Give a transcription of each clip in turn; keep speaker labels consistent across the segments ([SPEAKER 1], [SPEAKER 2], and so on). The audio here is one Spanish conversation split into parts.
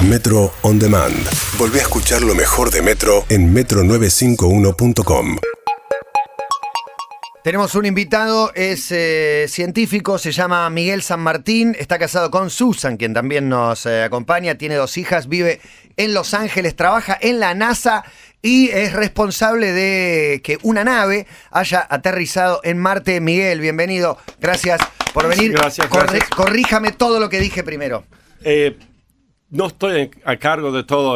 [SPEAKER 1] Metro On Demand. Volví a escuchar lo mejor de Metro en metro951.com.
[SPEAKER 2] Tenemos un invitado, es científico, se llama Miguel San Martín, está casado con Susan, quien también nos acompaña, tiene 2 hijas, vive en Los Ángeles, trabaja en la NASA y es responsable de que una nave haya aterrizado en Marte. Miguel, bienvenido, gracias por venir.
[SPEAKER 3] Gracias.
[SPEAKER 2] Corríjame todo lo que dije primero.
[SPEAKER 3] No estoy a cargo de todo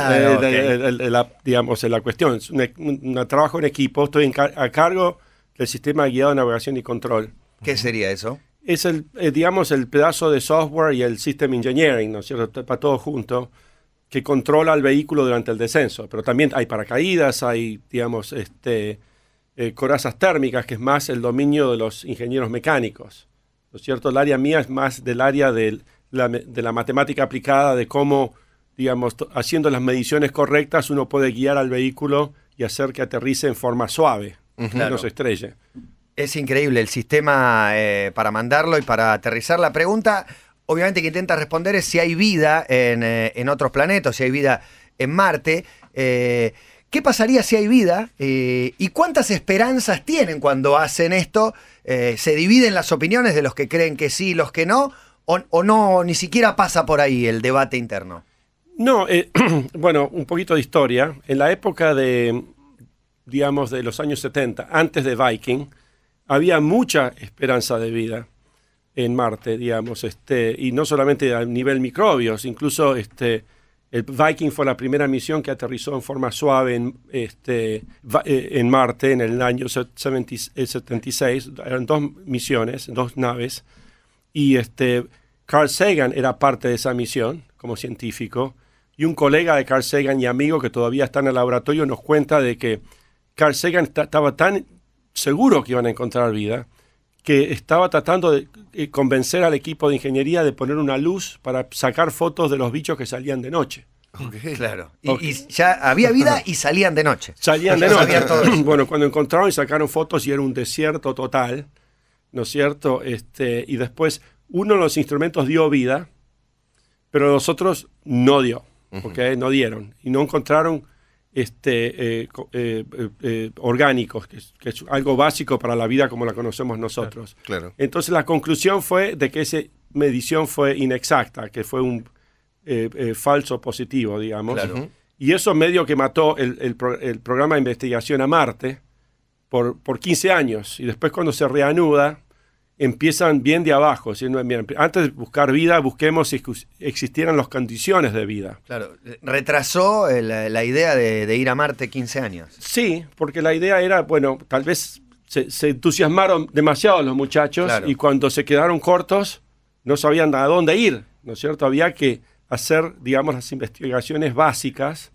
[SPEAKER 3] la cuestión. Es un trabajo en equipo. Estoy a cargo del sistema guiado de navegación y control.
[SPEAKER 2] ¿Qué sería eso?
[SPEAKER 3] Es el pedazo de software y el system engineering, ¿no es cierto? Para todo junto, que controla el vehículo durante el descenso. Pero también hay paracaídas, hay, corazas térmicas, que es más el dominio de los ingenieros mecánicos, ¿no es cierto? El área mía es más del área de la matemática aplicada, de cómo, haciendo las mediciones correctas, uno puede guiar al vehículo y hacer que aterrice en forma suave, que no se estrelle.
[SPEAKER 2] Es increíble el sistema para mandarlo y para aterrizar. La pregunta, obviamente, que intenta responder es si hay vida en otros planetas, si hay vida en Marte. ¿Qué pasaría si hay vida? ¿Y cuántas esperanzas tienen cuando hacen esto? ¿Se dividen las opiniones de los que creen que sí y los que no? ¿O no, ni siquiera pasa por ahí el debate interno?
[SPEAKER 3] No, bueno, un poquito de historia. En la época de los años 70, antes de Viking, había mucha esperanza de vida en Marte, y no solamente a nivel microbios, incluso el Viking fue la primera misión que aterrizó en forma suave en Marte en el año 76. Eran 2 misiones, 2 naves, y Carl Sagan era parte de esa misión como científico, y un colega de Carl Sagan y amigo que todavía está en el laboratorio nos cuenta de que Carl Sagan estaba tan seguro que iban a encontrar vida que estaba tratando de convencer al equipo de ingeniería de poner una luz para sacar fotos de los bichos que salían de noche.
[SPEAKER 2] Okay. Claro. Y ya había vida y salían de noche.
[SPEAKER 3] Salían de noche. Bueno, cuando encontraron y sacaron fotos y era un desierto total, ¿no es cierto? Y después uno de los instrumentos dio vida, pero los otros no dio, ¿okay? No dieron. Y no encontraron orgánicos, que es algo básico para la vida como la conocemos nosotros.
[SPEAKER 4] Claro.
[SPEAKER 3] Entonces la conclusión fue de que esa medición fue inexacta, que fue un falso positivo,
[SPEAKER 2] Claro.
[SPEAKER 3] Y eso medio que mató el programa de investigación a Marte por 15 años. Y después cuando se reanuda, empiezan bien de abajo. Antes de buscar vida, busquemos si existieran las condiciones de vida.
[SPEAKER 2] Claro, retrasó la idea de ir a Marte 15 años.
[SPEAKER 3] Sí, porque la idea era, tal vez se entusiasmaron demasiado los muchachos, claro, y cuando se quedaron cortos no sabían a dónde ir, ¿no es cierto? Había que hacer, las investigaciones básicas.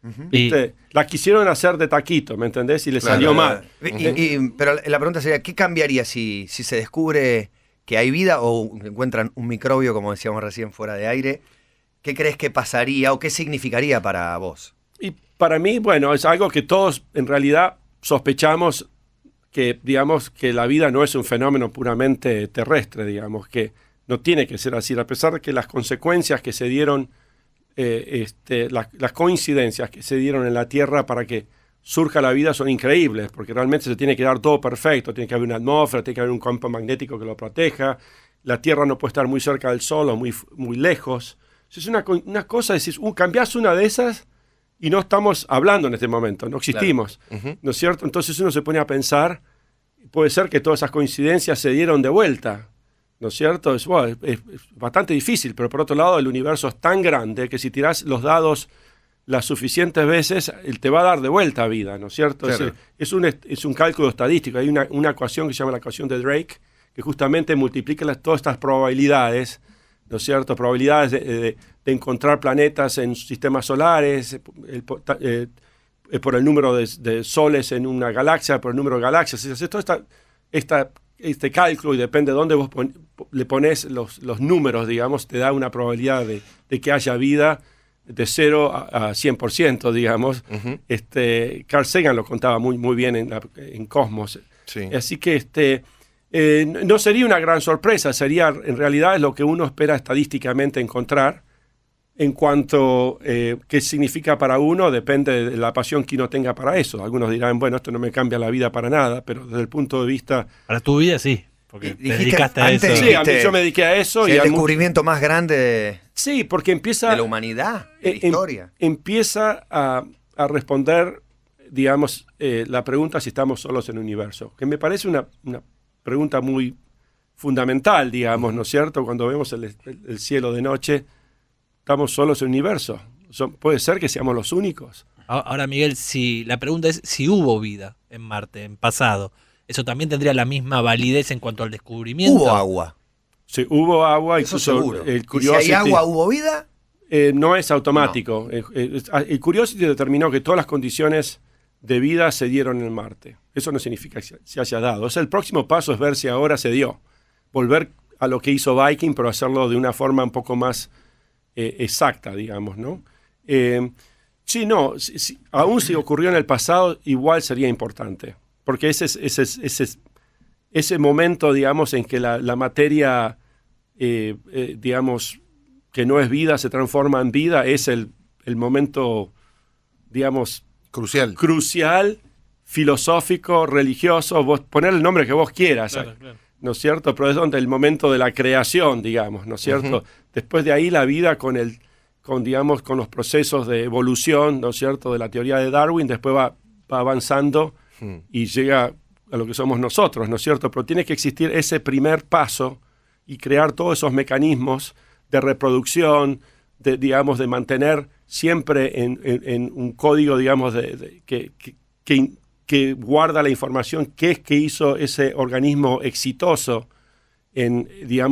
[SPEAKER 3] La quisieron hacer de taquito, ¿me entendés? Y le salió mal.
[SPEAKER 2] Pero la pregunta sería, ¿qué cambiaría si se descubre que hay vida o encuentran un microbio, como decíamos recién, fuera de aire? ¿Qué crees que pasaría o qué significaría para vos?
[SPEAKER 3] Y para mí, es algo que todos en realidad sospechamos, que que la vida no es un fenómeno puramente terrestre, que no tiene que ser así, a pesar de que las consecuencias que se dieron, las coincidencias que se dieron en la Tierra para que surja la vida son increíbles, porque realmente se tiene que dar todo perfecto, tiene que haber una atmósfera, tiene que haber un campo magnético que lo proteja, la Tierra no puede estar muy cerca del Sol o muy, muy lejos. Es una cosa, decir, cambiás una de esas y no estamos hablando en este momento, no existimos, claro, ¿no es cierto? Entonces uno se pone a pensar, puede ser que todas esas coincidencias se dieron de vuelta, ¿no es cierto? Es bastante difícil, pero por otro lado el universo es tan grande que si tirás los dados las suficientes veces, él te va a dar de vuelta vida, ¿no es cierto? Claro. Es un cálculo estadístico. Hay una ecuación que se llama la ecuación de Drake, que justamente multiplica todas estas probabilidades, ¿no es cierto? Probabilidades de encontrar planetas en sistemas solares, por el número de soles en una galaxia, por el número de galaxias. Es todo este cálculo, y depende de dónde vos le pones los números, te da una probabilidad de que haya vida de 0 a 100%, Carl Sagan lo contaba muy, muy bien en Cosmos. Sí. Así que no sería una gran sorpresa, sería en realidad lo que uno espera estadísticamente encontrar, En cuanto qué significa para uno, depende de la pasión que uno tenga para eso. Algunos dirán, bueno, esto no me cambia la vida para nada, pero desde el punto de vista...
[SPEAKER 4] Para tu vida sí, porque te dedicaste a
[SPEAKER 2] antes
[SPEAKER 4] eso.
[SPEAKER 3] Sí, yo me dediqué a eso.
[SPEAKER 2] Sí,
[SPEAKER 3] y
[SPEAKER 2] el
[SPEAKER 3] al
[SPEAKER 2] descubrimiento más grande
[SPEAKER 3] sí, porque empieza...
[SPEAKER 2] de la humanidad, de la historia.
[SPEAKER 3] Empieza a responder, digamos, la pregunta si estamos solos en el universo, que me parece una pregunta muy fundamental, digamos, ¿no es cierto? Cuando vemos el cielo de noche, ¿estamos solos en el universo? ¿Puede ser que seamos los únicos?
[SPEAKER 4] Ahora, Miguel, si la pregunta es si hubo vida en Marte, en pasado, ¿eso también tendría la misma validez en cuanto al descubrimiento?
[SPEAKER 2] Hubo agua.
[SPEAKER 3] Sí, hubo agua.
[SPEAKER 2] Eso
[SPEAKER 3] Incluso
[SPEAKER 2] seguro.
[SPEAKER 3] El
[SPEAKER 2] ¿Y
[SPEAKER 3] Curiosity,
[SPEAKER 2] si hay agua, hubo vida?
[SPEAKER 3] no es automático. El Curiosity determinó que todas las condiciones de vida se dieron en Marte. Eso no significa que se haya dado. O sea, el próximo paso es ver si ahora se dio. Volver a lo que hizo Viking, pero hacerlo de una forma un poco más exacta, digamos, ¿no? Sí, no. Aún si ocurrió en el pasado, igual sería importante. Porque ese momento, digamos, en que la materia, digamos, que no es vida, se transforma en vida, es el momento, digamos, crucial, filosófico, religioso, vos poner el nombre que vos quieras,
[SPEAKER 4] Claro.
[SPEAKER 3] ¿no es cierto? Pero es donde el momento de la creación, digamos, ¿no es cierto? Uh-huh. Después de ahí la vida con los procesos de evolución, ¿no es cierto? De la teoría de Darwin, después va avanzando y llega a lo que somos nosotros, ¿no es cierto? Pero tiene que existir ese primer paso y crear todos esos mecanismos de reproducción, de mantener siempre en un código, digamos, que guarda la información, qué es que hizo ese organismo exitoso en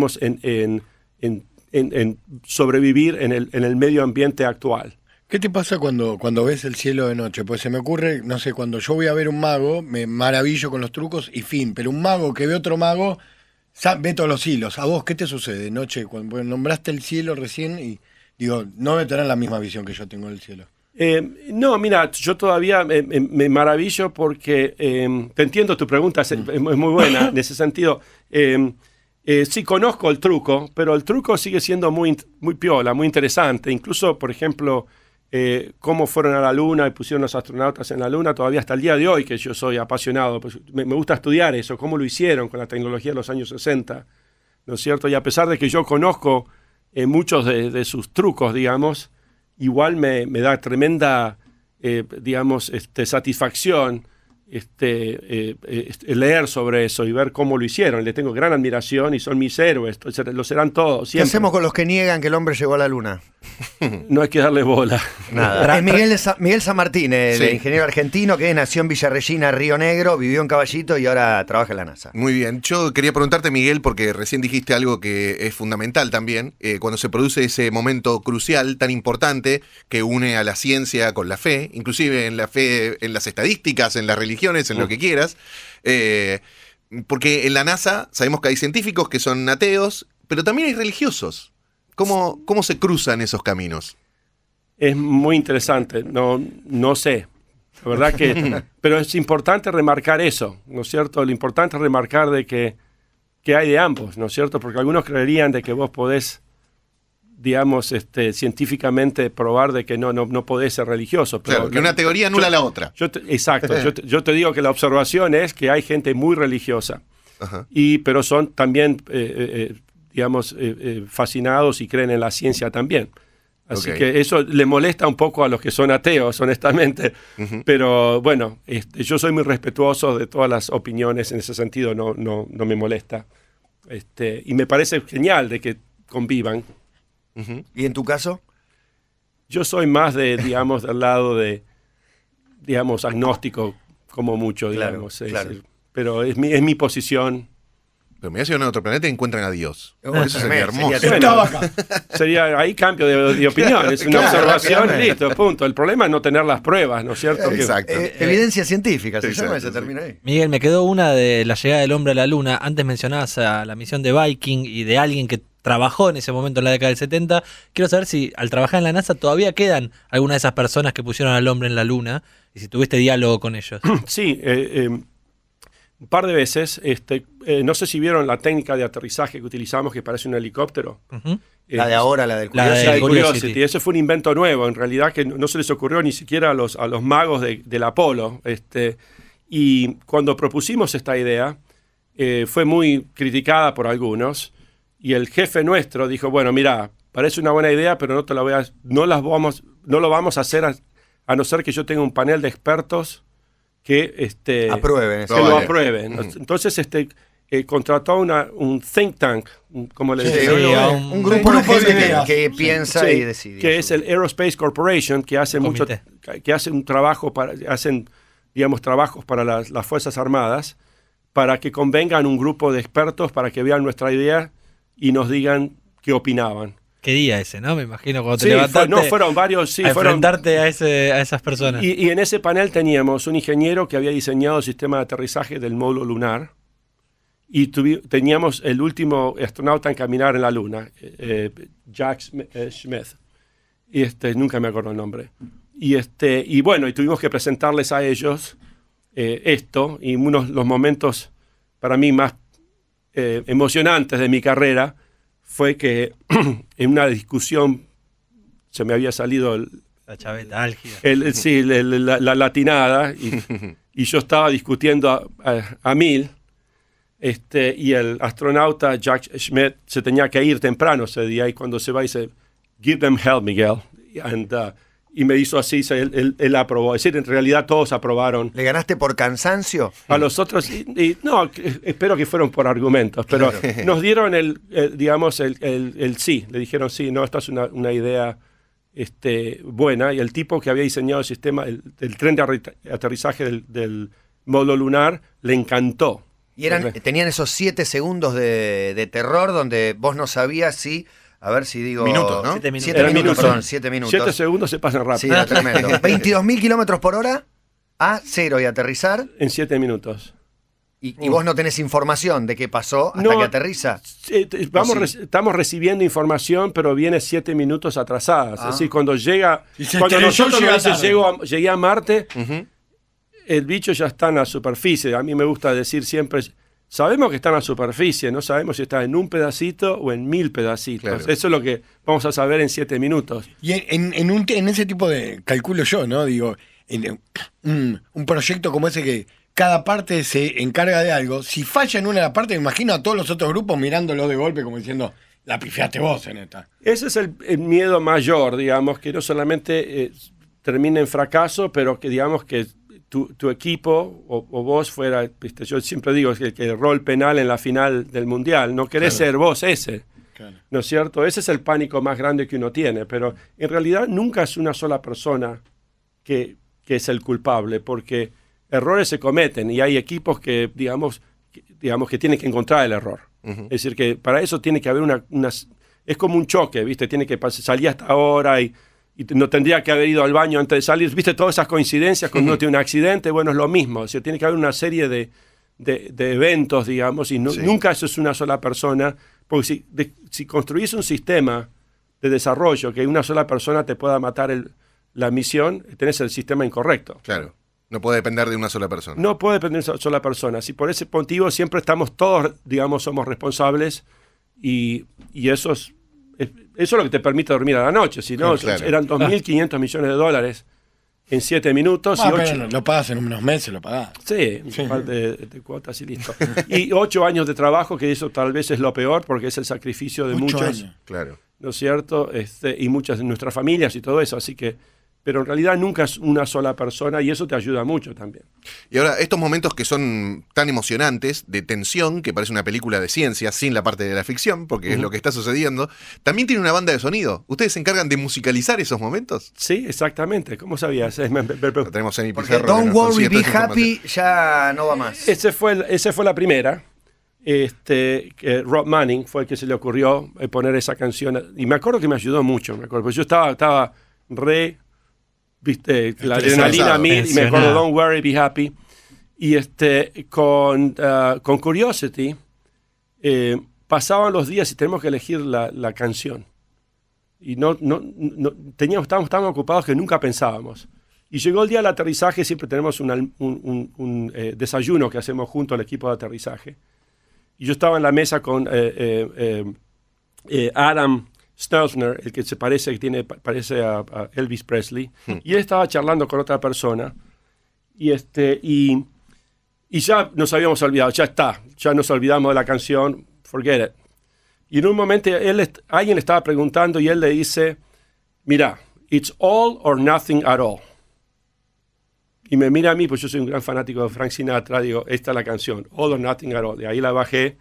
[SPEAKER 3] sobrevivir en el medio ambiente actual.
[SPEAKER 5] ¿Qué te pasa cuando ves el cielo de noche? Pues se me ocurre, no sé, cuando yo voy a ver un mago, me maravillo con los trucos y fin, pero un mago que ve otro mago, ve todos los hilos. ¿A vos qué te sucede de noche? Cuando nombraste el cielo recién y digo, no me tendrán la misma visión que yo tengo del cielo.
[SPEAKER 3] No, mira, yo todavía me maravillo porque te entiendo tu pregunta, es muy buena en ese sentido. Sí conozco el truco, pero el truco sigue siendo muy piola, muy interesante. Incluso, por ejemplo, cómo fueron a la Luna y pusieron los astronautas en la Luna, todavía hasta el día de hoy, que yo soy apasionado, pues me gusta estudiar eso, cómo lo hicieron con la tecnología de los años 60, ¿no es cierto? Y a pesar de que yo conozco muchos de sus trucos, digamos, igual me da tremenda, digamos, satisfacción leer sobre eso y ver cómo lo hicieron. Le tengo gran admiración y son mis héroes, lo serán todos. Siempre.
[SPEAKER 2] ¿Qué hacemos con los que niegan que el hombre llegó a la luna?
[SPEAKER 3] No hay que darle bola.
[SPEAKER 2] Nada. Es Miguel San Martín, el ingeniero argentino que nació en Villa Regina, Río Negro, vivió en Caballito y ahora trabaja en la NASA.
[SPEAKER 6] Muy bien. Yo quería preguntarte, Miguel, porque recién dijiste algo que es fundamental también, cuando se produce ese momento crucial tan importante que une a la ciencia con la fe, inclusive en la fe, en las estadísticas, en la religión, en lo que quieras, porque en la NASA sabemos que hay científicos que son ateos, pero también hay religiosos. ¿Cómo se cruzan esos caminos?
[SPEAKER 3] Es muy interesante, no sé, la verdad que, pero es importante remarcar eso, ¿no es cierto? Lo importante es remarcar de que hay de ambos, ¿no es cierto? Porque algunos creerían de que vos podés, digamos, científicamente probar de que no podés ser religioso. Pero
[SPEAKER 6] claro, que una teoría anula la otra.
[SPEAKER 3] Exacto. Yo te digo que la observación es que hay gente muy religiosa, pero son también, digamos, fascinados y creen en la ciencia también. Así que eso le molesta un poco a los que son ateos, honestamente. Pero bueno, yo soy muy respetuoso de todas las opiniones en ese sentido, no me molesta. Y me parece genial de que convivan.
[SPEAKER 2] ¿Y en tu caso?
[SPEAKER 3] Yo soy más del lado de, digamos, agnóstico, como mucho, digamos.
[SPEAKER 2] Claro.
[SPEAKER 3] Pero es mi posición.
[SPEAKER 6] Pero me voy a llevar a otro planeta y encuentran a Dios.
[SPEAKER 2] Oh,
[SPEAKER 6] eso sería hermoso.
[SPEAKER 3] Sería ahí cambio de opinión. Es una observación, listo, punto. El problema es no tener las pruebas, ¿no es cierto?
[SPEAKER 6] Exacto.
[SPEAKER 2] Evidencia científica, se llama, se termina ahí.
[SPEAKER 4] Miguel, me quedó una de la llegada del hombre a la Luna. Antes mencionabas a la misión de Viking y de alguien que trabajó en ese momento en la década del 70. Quiero saber si al trabajar en la NASA todavía quedan algunas de esas personas que pusieron al hombre en la Luna y si tuviste diálogo con ellos.
[SPEAKER 3] Sí, un par de veces. No sé si vieron la técnica de aterrizaje que utilizamos, que parece un helicóptero.
[SPEAKER 4] Ujú.
[SPEAKER 2] La de ahora, la del
[SPEAKER 4] La de-
[SPEAKER 2] Curiosity.
[SPEAKER 3] La de
[SPEAKER 4] Curiosity.
[SPEAKER 3] Curiosity. Ese fue un invento nuevo, en realidad, que no se les ocurrió ni siquiera a los magos del Apolo. Y cuando propusimos esta idea, fue muy criticada por algunos. Y el jefe nuestro dijo, bueno, mira, parece una buena idea, pero no lo vamos a hacer a no ser que yo tenga un panel de expertos que,
[SPEAKER 2] Aprueben eso.
[SPEAKER 3] que lo
[SPEAKER 6] Vale.
[SPEAKER 3] aprueben. Entonces, contrató un think tank, como le
[SPEAKER 2] Sí,
[SPEAKER 3] decía.
[SPEAKER 2] un grupo de
[SPEAKER 5] grupo de
[SPEAKER 2] gente
[SPEAKER 5] ideas.
[SPEAKER 2] que piensa
[SPEAKER 3] Sí,
[SPEAKER 2] y decide.
[SPEAKER 3] que es el Aerospace Corporation, que hace
[SPEAKER 4] Comité.
[SPEAKER 3] que hace un trabajo hacen, digamos, trabajos para las Fuerzas Armadas, para que convengan un grupo de expertos para que vean nuestra idea y nos digan qué opinaban.
[SPEAKER 4] Qué día ese, ¿no? Me imagino cuando te
[SPEAKER 3] Sí,
[SPEAKER 4] levantaste
[SPEAKER 3] fueron varios, sí,
[SPEAKER 4] a
[SPEAKER 3] fueron.
[SPEAKER 4] enfrentarte a esas personas.
[SPEAKER 3] Y en ese panel teníamos un ingeniero que había diseñado el sistema de aterrizaje del módulo lunar, y teníamos el último astronauta en caminar en la Luna, Jack Smith. Y nunca me acuerdo el nombre. Y bueno, y tuvimos que presentarles a ellos esto, y los momentos para mí más emocionantes de mi carrera fue que en una discusión se me había salido
[SPEAKER 4] La chaveta álgida.
[SPEAKER 3] la latinada, y yo estaba discutiendo a mil, y el astronauta Jack Schmidt se tenía que ir temprano ese día, y cuando se va dice, "Give them hell, Miguel." Y me hizo así, él aprobó. Es decir, en realidad todos aprobaron.
[SPEAKER 2] ¿Le ganaste por cansancio?
[SPEAKER 3] A los otros, no, espero que fueron por argumentos, pero nos dieron digamos, el sí. Le dijeron, sí, no, esta es una idea buena. Y el tipo que había diseñado el sistema, el tren de aterrizaje del módulo lunar, le encantó.
[SPEAKER 2] Y tenían esos 7 segundos de terror donde vos no sabías si... A ver si digo...
[SPEAKER 6] Minutos, ¿no?
[SPEAKER 4] 7 minutos.
[SPEAKER 2] 7
[SPEAKER 3] Eran
[SPEAKER 2] minutos,
[SPEAKER 3] minutos.
[SPEAKER 2] perdón, 7 minutos.
[SPEAKER 3] 7 segundos se pasan rápido.
[SPEAKER 2] Sí, era tremendo. 22.000 kilómetros por hora a 0 y aterrizar.
[SPEAKER 3] En 7 minutos.
[SPEAKER 2] Y vos no tenés información de qué pasó hasta
[SPEAKER 3] No,
[SPEAKER 2] que aterriza.
[SPEAKER 3] Estamos recibiendo información, pero viene 7 minutos atrasadas.
[SPEAKER 2] Ah.
[SPEAKER 3] Es decir, cuando
[SPEAKER 5] estrelló,
[SPEAKER 3] nosotros
[SPEAKER 5] llega
[SPEAKER 3] nos dice,
[SPEAKER 5] tarde.
[SPEAKER 3] llegué a Marte,
[SPEAKER 6] Ujú.
[SPEAKER 3] el bicho ya está en la superficie. A mí me gusta decir siempre, sabemos que está en la superficie, no sabemos si está en un pedacito o en 1000 pedacitos.
[SPEAKER 6] Claro.
[SPEAKER 3] Eso es lo que vamos a saber en 7 minutos.
[SPEAKER 5] Y en ese tipo de, calculo yo, ¿no? Digo, en un proyecto como ese que cada parte se encarga de algo, si falla en una de las partes, me imagino a todos los otros grupos mirándolo de golpe como diciendo, la pifiaste vos en esta.
[SPEAKER 3] Ese es el miedo mayor, digamos, que no solamente termine en fracaso, pero que digamos que tu equipo o vos fuera, ¿viste? Yo siempre digo que el rol penal en la final del Mundial, no querés
[SPEAKER 5] Claro.
[SPEAKER 3] ser vos ese,
[SPEAKER 5] Claro.
[SPEAKER 3] ¿no es cierto? Ese es el pánico más grande que uno tiene, pero en realidad nunca es una sola persona que es el culpable, porque errores se cometen y hay equipos que, digamos, que tienen que encontrar el error.
[SPEAKER 6] Ujú.
[SPEAKER 3] Es decir, que para eso tiene que haber es como un choque, ¿viste? Tiene que salir hasta ahora y no tendría que haber ido al baño antes de salir. ¿Viste? Todas esas coincidencias cuando uno tiene un accidente, bueno, es lo mismo. O sea, tiene que haber una serie de eventos, digamos, y
[SPEAKER 6] Sí.
[SPEAKER 3] nunca eso es una sola persona. Porque si construís un sistema de desarrollo que una sola persona te pueda matar la misión, tenés el sistema incorrecto.
[SPEAKER 6] Claro. No puede depender de una sola persona.
[SPEAKER 3] No puede depender de una sola persona. Si por ese motivo siempre estamos todos, digamos, somos responsables y eso es lo que te permite dormir a la noche. Si no,
[SPEAKER 6] Claro.
[SPEAKER 3] eran 2.500 millones de dólares en 7 minutos y 8...
[SPEAKER 5] Pero lo pagás en unos meses, lo pagás.
[SPEAKER 3] Sí, un par de cuotas y listo. Y 8 años de trabajo, que eso tal vez es lo peor porque es el sacrificio de
[SPEAKER 5] 8
[SPEAKER 3] muchos,
[SPEAKER 5] años.
[SPEAKER 6] Claro.
[SPEAKER 3] ¿no es cierto? Y muchas de nuestras familias y todo eso. Así que, pero en realidad nunca es una sola persona y eso te ayuda mucho también.
[SPEAKER 6] Y ahora, estos momentos que son tan emocionantes, de tensión, que parece una película de ciencia, sin la parte de la ficción, porque es lo que está sucediendo, también tiene una banda de sonido. ¿Ustedes se encargan de musicalizar esos momentos?
[SPEAKER 3] Sí, exactamente. ¿Cómo sabías?
[SPEAKER 6] Lo tenemos en mi
[SPEAKER 2] Porque
[SPEAKER 6] pizarra. que
[SPEAKER 2] Don't
[SPEAKER 6] nos
[SPEAKER 2] Worry,
[SPEAKER 6] consigue
[SPEAKER 2] Be
[SPEAKER 6] toda esta
[SPEAKER 2] Happy ya no va más.
[SPEAKER 3] Esa fue la primera. Que Rob Manning fue el que se le ocurrió poner esa canción. Y me acuerdo que me ayudó mucho. Me acuerdo, porque yo estaba viste, la adrenalina a mí, y me acuerdo Don't Worry, Be Happy. Y con Curiosity pasaban los días y tenemos que elegir la canción. Y estábamos tan ocupados que nunca pensábamos. Y llegó el día del aterrizaje, siempre tenemos un desayuno que hacemos junto al equipo de aterrizaje. Y yo estaba en la mesa con Adam Stelzner, el que parece a Elvis Presley, y él estaba charlando con otra persona, y ya nos habíamos olvidado, ya nos olvidamos de la canción, forget it. Y en un momento alguien le estaba preguntando y él le dice, mira, it's all or nothing at all. Y me mira a mí, pues yo soy un gran fanático de Frank Sinatra, digo, esta es la canción, All or Nothing at All. De ahí la bajé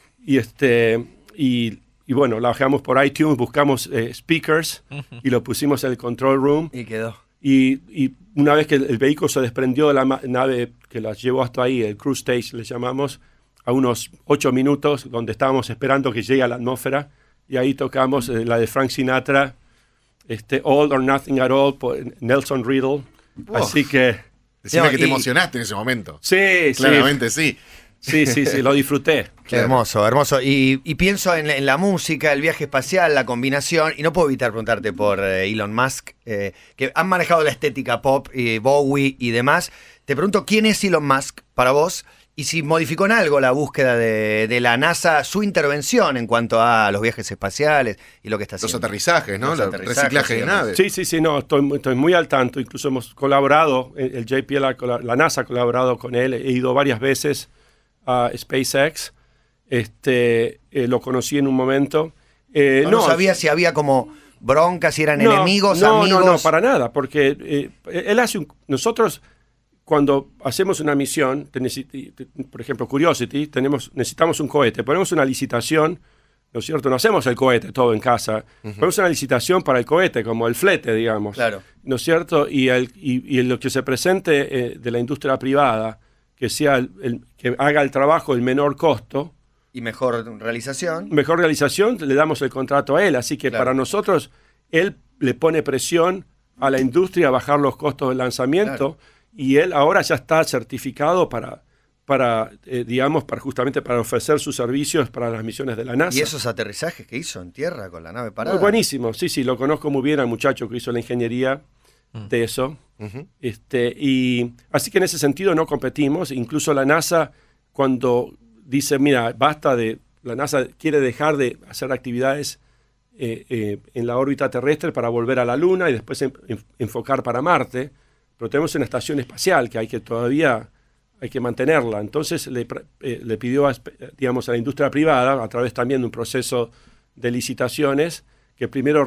[SPEAKER 3] y bueno, la bajamos por iTunes, buscamos speakers y lo pusimos en el control room.
[SPEAKER 2] Y quedó.
[SPEAKER 3] Y una vez que el vehículo se desprendió de la nave que las llevó hasta ahí, el cruise stage le llamamos, a unos 8 minutos, donde estábamos esperando que llegue a la atmósfera, y ahí tocamos la de Frank Sinatra, All or Nothing at All, por Nelson Riddle.
[SPEAKER 6] Wow.
[SPEAKER 3] Así que...
[SPEAKER 6] Decime que te emocionaste en ese momento.
[SPEAKER 3] Sí,
[SPEAKER 6] Claramente sí.
[SPEAKER 3] Sí, lo disfruté.
[SPEAKER 2] Qué hermoso, hermoso. Y pienso en la música, el viaje espacial, la combinación, y no puedo evitar preguntarte por Elon Musk, que han manejado la estética pop, Bowie y demás. Te pregunto, ¿quién es Elon Musk para vos? Y si modificó en algo la búsqueda de la NASA, su intervención en cuanto a los viajes espaciales y lo que está haciendo.
[SPEAKER 6] Los aterrizajes, ¿no? El reciclaje de naves.
[SPEAKER 3] Sí, no, estoy muy al tanto. Incluso hemos colaborado, el JPL, la NASA ha colaborado con él. He ido varias veces a SpaceX. Lo conocí en un momento.
[SPEAKER 2] No sabía si había como bronca, si eran enemigos, amigos.
[SPEAKER 3] No, para nada, porque él hace nosotros... Cuando hacemos una misión, por ejemplo, Curiosity, necesitamos un cohete, ponemos una licitación, ¿no es cierto? No hacemos el cohete todo en casa, ponemos una licitación para el cohete, como el flete, digamos,
[SPEAKER 2] claro.
[SPEAKER 3] ¿No es cierto? Y lo que se presente de la industria privada, que sea que haga el trabajo el menor costo.
[SPEAKER 2] Y mejor realización.
[SPEAKER 3] Mejor realización, le damos el contrato a él, así que para nosotros, él le pone presión a la industria a bajar los costos del lanzamiento. Claro. Y él ahora ya está certificado justamente para ofrecer sus servicios para las misiones de la NASA.
[SPEAKER 2] ¿Y esos aterrizajes que hizo en tierra con la nave parada?
[SPEAKER 3] Buenísimo, sí, lo conozco muy bien al muchacho que hizo la ingeniería de eso. Y así que en ese sentido no competimos. Incluso la NASA, cuando dice, mira, la NASA quiere dejar de hacer actividades en la órbita terrestre para volver a la Luna y después enfocar para Marte. Pero tenemos una estación espacial que todavía hay que mantenerla. Entonces le pidió a la industria privada, a través también de un proceso de licitaciones, que primero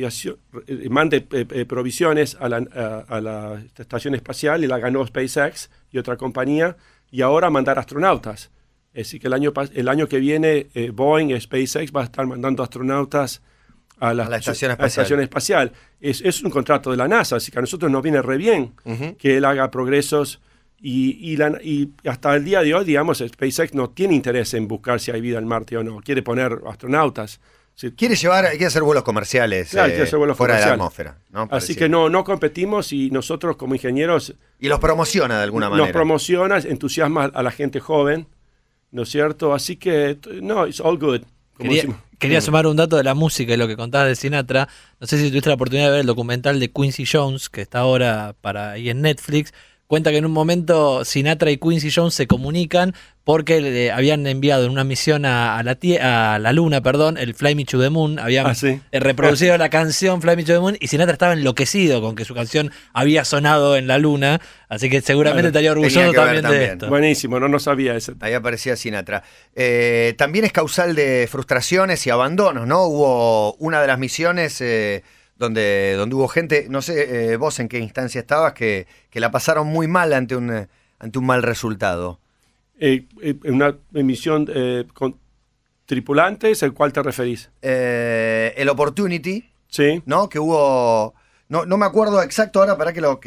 [SPEAKER 3] mande provisiones a la estación espacial, y la ganó SpaceX y otra compañía, y ahora mandar astronautas. Es decir, que el año que viene Boeing y SpaceX va a estar mandando astronautas a la estación espacial. Es un contrato de la NASA, así que a nosotros nos viene re bien que él haga progresos y hasta el día de hoy, digamos, SpaceX no tiene interés en buscar si hay vida en Marte o no, quiere poner astronautas.
[SPEAKER 2] Quiere hacer vuelos comerciales,
[SPEAKER 3] claro, quiere hacer vuelos
[SPEAKER 2] fuera
[SPEAKER 3] comerciales.
[SPEAKER 2] de la atmósfera, ¿no?
[SPEAKER 3] Así que no competimos, y nosotros como ingenieros...
[SPEAKER 2] Y los promociona de alguna manera.
[SPEAKER 3] Nos promociona, entusiasma a la gente joven, ¿no es cierto? Así que, it's all good.
[SPEAKER 4] Quería sumar un dato de la música y lo que contabas de Sinatra. No sé si tuviste la oportunidad de ver el documental de Quincy Jones, que está ahora ahí en Netflix. Cuenta que en un momento Sinatra y Quincy Jones se comunican porque le habían enviado en una misión a la Luna, el Fly Me to the Moon. Habían reproducido la canción Fly Me to the Moon, y Sinatra estaba enloquecido con que su canción había sonado en la Luna. Así que seguramente estaría orgulloso también de esto.
[SPEAKER 3] Buenísimo, no sabía eso.
[SPEAKER 2] Ahí aparecía Sinatra. También es causal de frustraciones y abandonos, ¿no? Hubo una de las misiones... Donde hubo gente, no sé vos en qué instancia estabas, que la pasaron muy mal ante un mal resultado.
[SPEAKER 3] En una emisión con tripulantes, ¿al cual te referís?
[SPEAKER 2] El Opportunity,
[SPEAKER 3] sí,
[SPEAKER 2] ¿no? Que hubo, no me acuerdo exacto ahora, para que lo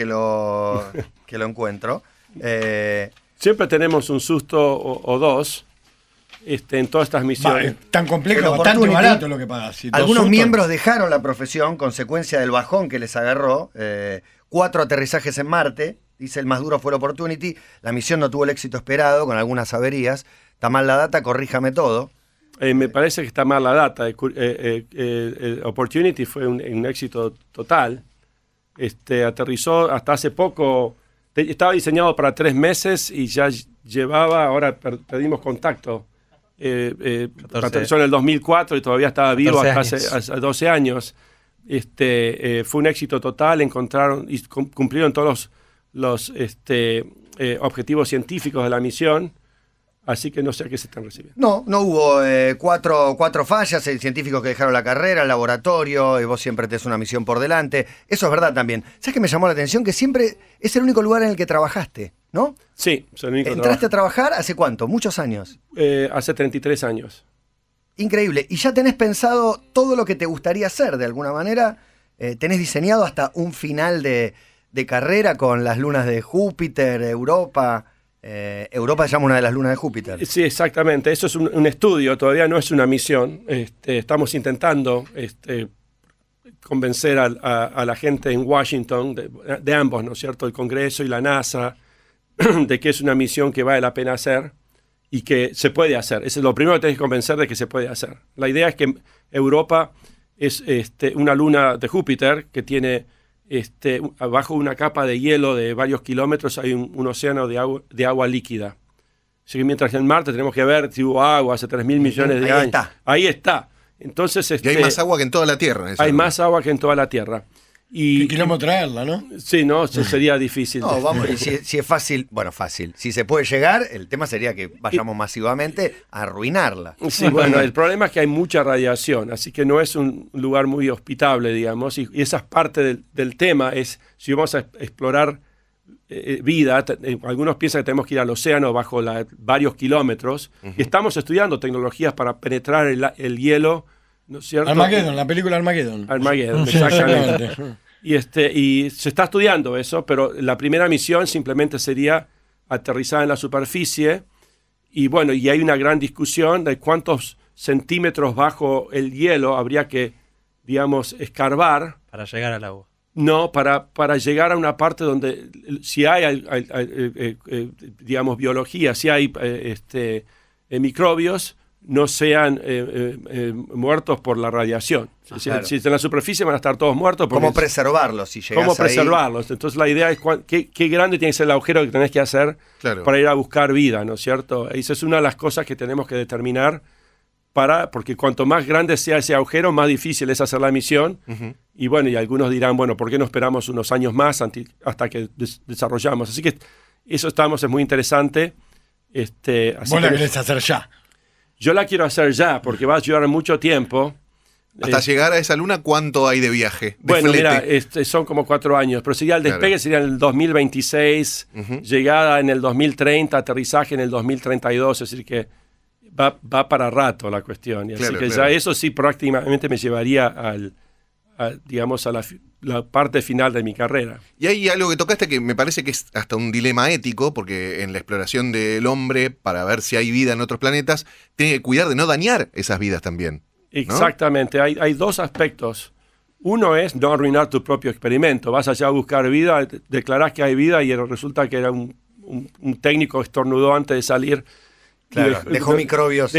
[SPEAKER 2] encuentro.
[SPEAKER 3] Siempre tenemos un susto o dos. En todas estas misiones.
[SPEAKER 5] Tan complejo, bastante barato lo que pagas. Si
[SPEAKER 2] algunos miembros dejaron la profesión, consecuencia del bajón que les agarró. 4 aterrizajes en Marte, dice el más duro fue el Opportunity. La misión no tuvo el éxito esperado, con algunas averías. Está mal la data, corríjame todo.
[SPEAKER 3] Me parece que está mal la data. El Opportunity fue un éxito total. aterrizó hasta hace poco. Estaba diseñado para 3 meses y ya llevaba, ahora perdimos contacto. Aterrizó en el 2004 y todavía estaba vivo hasta hace 12 años. Fue un éxito total, encontraron y cumplieron todos los objetivos científicos de la misión. Así que no sé a qué se están recibiendo.
[SPEAKER 2] No hubo cuatro fallas, científicos que dejaron la carrera, el laboratorio, y vos siempre tenés una misión por delante. Eso es verdad también. ¿Sabes qué me llamó la atención? Que siempre es el único lugar en el que trabajaste, ¿no?
[SPEAKER 3] Sí, es el único.
[SPEAKER 2] ¿Entraste a trabajar hace cuánto? ¿Muchos años?
[SPEAKER 3] Hace 33 años.
[SPEAKER 2] Increíble. ¿Y ya tenés pensado todo lo que te gustaría hacer de alguna manera? ¿Tenés diseñado hasta un final de carrera con las lunas de Júpiter, Europa? Europa se llama una de las lunas de Júpiter.
[SPEAKER 3] Sí, exactamente. Eso es un estudio, todavía no es una misión. Estamos intentando convencer a la gente en Washington, de ambos, ¿no es cierto?, el Congreso y la NASA, de que es una misión que vale la pena hacer y que se puede hacer. Eso es lo primero que tenés que convencer de que se puede hacer. La idea es que Europa es una luna de Júpiter que tiene... abajo de una capa de hielo de varios kilómetros hay un océano de agua líquida. Así que mientras en Marte tenemos que ver si hubo agua hace 3.000 millones de años. Ahí está. Entonces,
[SPEAKER 6] y hay más agua que en toda la Tierra.
[SPEAKER 3] Hay más agua que en toda la Tierra.
[SPEAKER 5] Y queremos traerla, ¿no?
[SPEAKER 3] Sí, no, sería difícil.
[SPEAKER 2] No, vamos, y si es fácil, bueno, fácil. Si se puede llegar, el tema sería que vayamos masivamente a arruinarla.
[SPEAKER 3] Sí, bueno, el problema es que hay mucha radiación, así que no es un lugar muy hospitable, digamos, y esa es parte del tema, es si vamos a explorar vida, algunos piensan que tenemos que ir al océano bajo varios kilómetros, y estamos estudiando tecnologías para penetrar el hielo, ¿no es cierto?
[SPEAKER 5] Armageddon, la película Armageddon.
[SPEAKER 3] Armageddon, exactamente. Y se está estudiando eso, pero la primera misión simplemente sería aterrizar en la superficie. Y bueno, y hay una gran discusión de cuántos centímetros bajo el hielo habría que, digamos, escarbar.
[SPEAKER 4] Para llegar al agua.
[SPEAKER 3] No, para llegar a una parte donde si hay digamos, biología, si hay microbios, no sean muertos por la radiación.
[SPEAKER 2] Claro.
[SPEAKER 3] Si en la superficie van a estar todos muertos.
[SPEAKER 2] ¿Cómo preservarlos si llegas
[SPEAKER 3] ¿Cómo preservarlos?
[SPEAKER 2] Ahí?
[SPEAKER 3] Entonces la idea es qué grande tiene que ser el agujero que tenés que hacer para ir a buscar vida, ¿no es cierto? Esa es una de las cosas que tenemos que determinar porque cuanto más grande sea ese agujero, más difícil es hacer la misión. Y bueno, y algunos dirán, bueno, ¿por qué no esperamos unos años más hasta que desarrollamos? Así que eso es muy interesante.
[SPEAKER 5] Vos la querés hacer ya.
[SPEAKER 3] Yo la quiero hacer ya, porque va a llevar mucho tiempo.
[SPEAKER 6] Hasta llegar a esa luna, ¿cuánto hay de viaje?
[SPEAKER 3] Bueno, mira, son como 4 años, pero sería el despegue, sería en el 2026, llegada en el 2030, aterrizaje en el 2032, es decir que va para rato la cuestión. Y así que ya eso sí prácticamente me llevaría digamos, a la parte final de mi carrera.
[SPEAKER 6] Y hay algo que tocaste que me parece que es hasta un dilema ético, porque en la exploración del hombre, para ver si hay vida en otros planetas, tiene que cuidar de no dañar esas vidas también, ¿no?
[SPEAKER 3] Exactamente, hay 2 aspectos. Uno es no arruinar tu propio experimento. Vas allá a buscar vida, declarás que hay vida y resulta que era un técnico estornudó antes de salir.
[SPEAKER 2] Claro, dejó microbios.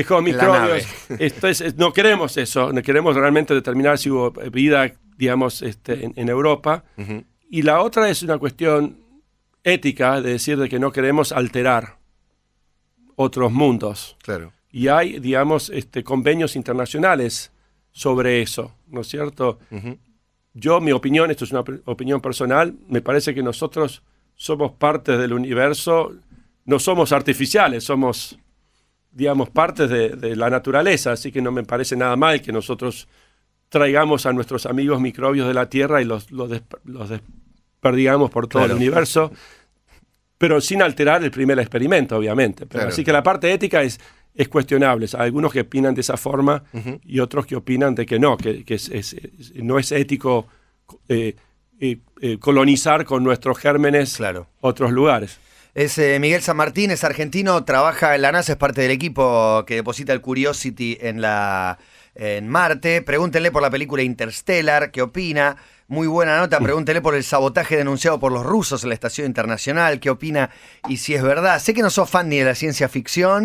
[SPEAKER 3] No queremos eso, no queremos realmente determinar si hubo vida, digamos, en Europa. Y la otra es una cuestión ética, de decir de que no queremos alterar otros mundos.
[SPEAKER 6] Claro.
[SPEAKER 3] Y hay, digamos, convenios internacionales sobre eso, ¿no es cierto? Mi opinión, esto es una opinión personal, me parece que nosotros somos parte del universo, no somos artificiales, somos, digamos, partes de la naturaleza, así que no me parece nada mal que nosotros traigamos a nuestros amigos microbios de la Tierra y los desperdigamos por todo el universo, pero sin alterar el primer experimento, obviamente. Así que la parte ética es cuestionable. Hay algunos que opinan de esa forma y otros que opinan de que no, que no es ético colonizar con nuestros gérmenes otros lugares.
[SPEAKER 2] Es Miguel San Martín, es argentino, trabaja en la NASA, es parte del equipo que deposita el Curiosity en Marte. Pregúntenle por la película Interstellar, ¿qué opina? Muy buena nota, pregúntenle por el sabotaje denunciado por los rusos en la Estación Internacional, ¿qué opina? Y si es verdad, sé que no sos fan ni de la ciencia ficción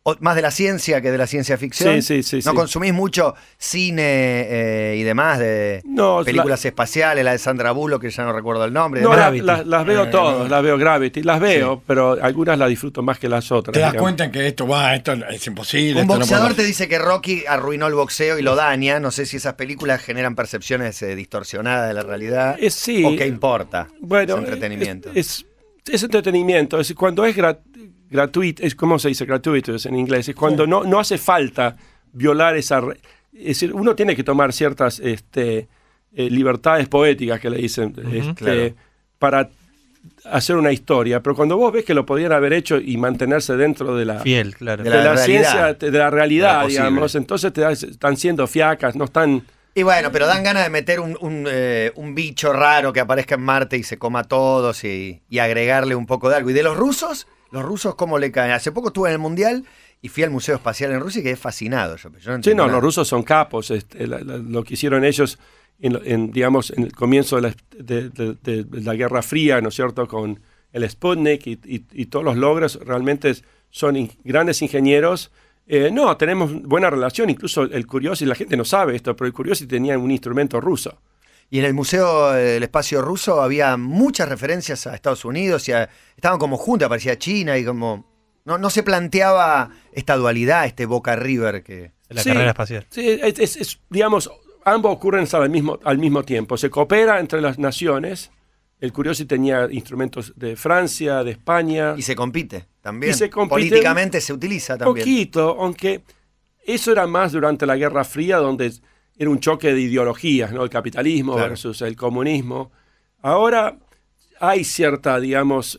[SPEAKER 2] más de la ciencia que de la ciencia ficción.
[SPEAKER 3] Sí.
[SPEAKER 2] ¿No consumís mucho cine y demás de películas espaciales, la de Sandra Bullock, que ya no recuerdo el nombre?
[SPEAKER 3] No,
[SPEAKER 4] Gravity.
[SPEAKER 3] las veo todas, las veo Gravity, las veo, pero algunas las disfruto más que las otras.
[SPEAKER 5] Te das
[SPEAKER 3] digamos.
[SPEAKER 5] cuenta que esto es imposible.
[SPEAKER 2] Un
[SPEAKER 5] esto no
[SPEAKER 2] boxeador
[SPEAKER 5] puede-
[SPEAKER 2] te dice que Rocky arruinó el boxeo y lo daña. No sé si esas películas generan percepciones distorsionadas de la realidad.
[SPEAKER 3] Sí.
[SPEAKER 2] ¿O qué importa?
[SPEAKER 3] Bueno,
[SPEAKER 2] Es entretenimiento.
[SPEAKER 3] Es entretenimiento. Es cuando es gratuito, ¿cómo se dice gratuito en inglés? Es cuando no hace falta violar esa... Es decir, uno tiene que tomar ciertas libertades poéticas que le dicen
[SPEAKER 2] Claro.
[SPEAKER 3] para hacer una historia, pero cuando vos ves que lo podían haber hecho y mantenerse dentro de la...
[SPEAKER 4] Fiel, claro.
[SPEAKER 2] De
[SPEAKER 3] de la
[SPEAKER 2] realidad.
[SPEAKER 3] ciencia, de la realidad,
[SPEAKER 2] De lo posible.
[SPEAKER 3] digamos, entonces están siendo fiacas, no están...
[SPEAKER 2] Y bueno, pero dan ganas de meter un bicho raro que aparezca en Marte y se coma a todos y agregarle un poco de algo. ¿Y de los rusos? ¿Los rusos cómo le caen? Hace poco estuve en el Mundial y fui al Museo Espacial en Rusia y quedé fascinado. Yo no
[SPEAKER 3] Sí,
[SPEAKER 2] entiendo
[SPEAKER 3] no,
[SPEAKER 2] nada.
[SPEAKER 3] los rusos son capos. Lo que hicieron ellos digamos, en el comienzo de la Guerra Fría, ¿no es cierto?, con el Sputnik y todos los logros, realmente son grandes ingenieros. No, tenemos buena relación, incluso el Curiosity, la gente no sabe esto, pero el Curiosity tenía un instrumento ruso.
[SPEAKER 2] Y en el Museo del Espacio Ruso había muchas referencias a Estados Unidos, estaban como juntas, aparecía China y como... No se planteaba esta dualidad, este Boca River que...
[SPEAKER 4] La carrera espacial.
[SPEAKER 3] Sí, digamos, ambos ocurren al mismo tiempo. Se coopera entre las naciones. El Curiosity tenía instrumentos de Francia, de España.
[SPEAKER 2] Y se compite también.
[SPEAKER 3] Y se compite
[SPEAKER 2] políticamente se utiliza también.
[SPEAKER 3] Poquito, aunque eso era más durante la Guerra Fría, donde era un choque de ideologías, ¿no? El capitalismo
[SPEAKER 2] Claro.
[SPEAKER 3] versus el comunismo. Ahora hay cierta, digamos,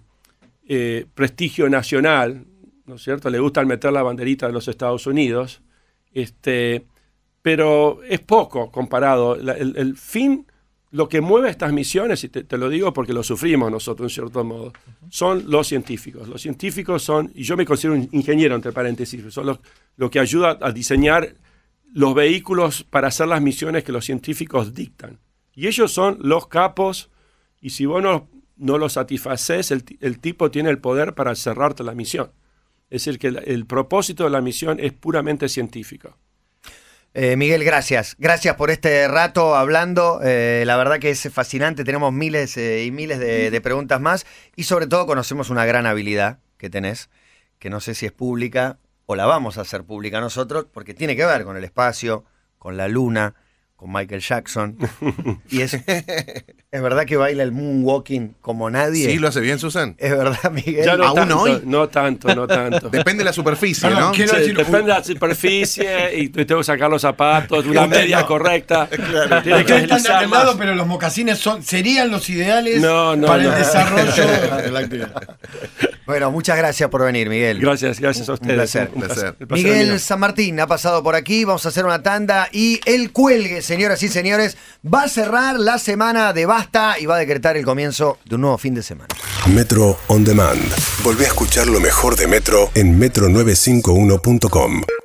[SPEAKER 3] prestigio nacional, ¿no es cierto? Le gusta meter la banderita de los Estados Unidos, pero es poco comparado. El fin, lo que mueve estas misiones, y te lo digo porque lo sufrimos nosotros en cierto modo, son los científicos. Los científicos son, y yo me considero un ingeniero entre paréntesis, son lo que ayuda a diseñar los vehículos para hacer las misiones que los científicos dictan. Y ellos son los capos, y si vos no los satisfaces, el tipo tiene el poder para cerrarte la misión. Es decir, que el propósito de la misión es puramente científico.
[SPEAKER 2] Miguel, gracias. Gracias por este rato hablando. La verdad que es fascinante. Tenemos miles y miles de preguntas más. Y sobre todo conocemos una gran habilidad que tenés, que no sé si es pública o la vamos a hacer pública nosotros, porque tiene que ver con el espacio, con la luna, con Michael Jackson. Y es verdad que baila el moonwalking como nadie.
[SPEAKER 6] ¿Sí lo hace bien, Susan?
[SPEAKER 2] Es verdad, Miguel.
[SPEAKER 3] Ya no
[SPEAKER 6] ¿Aún
[SPEAKER 3] tanto,
[SPEAKER 6] hoy?
[SPEAKER 3] no tanto.
[SPEAKER 6] Depende de la superficie,
[SPEAKER 5] Perdón,
[SPEAKER 6] ¿no?
[SPEAKER 5] quiero
[SPEAKER 3] Sí,
[SPEAKER 5] decir,
[SPEAKER 3] depende de la superficie y tengo que sacar los zapatos, una media correcta. Tiene que
[SPEAKER 5] Ustedes están de
[SPEAKER 3] deslizar
[SPEAKER 5] aquel lado,
[SPEAKER 3] más.
[SPEAKER 5] pero los mocasines serían los ideales
[SPEAKER 3] No,
[SPEAKER 5] para
[SPEAKER 3] no.
[SPEAKER 5] el desarrollo de la actividad.
[SPEAKER 2] Bueno, muchas gracias por venir, Miguel.
[SPEAKER 3] Gracias a ustedes.
[SPEAKER 2] placer.
[SPEAKER 3] Un
[SPEAKER 6] Placer.
[SPEAKER 3] El placer
[SPEAKER 2] Miguel
[SPEAKER 3] mío.
[SPEAKER 2] San Martín ha pasado por aquí, vamos a hacer una tanda y el cuelgue, señoras y señores, va a cerrar la semana de Basta y va a decretar el comienzo de un nuevo fin de semana.
[SPEAKER 1] Metro On Demand. Volvé a escuchar lo mejor de Metro en metro951.com.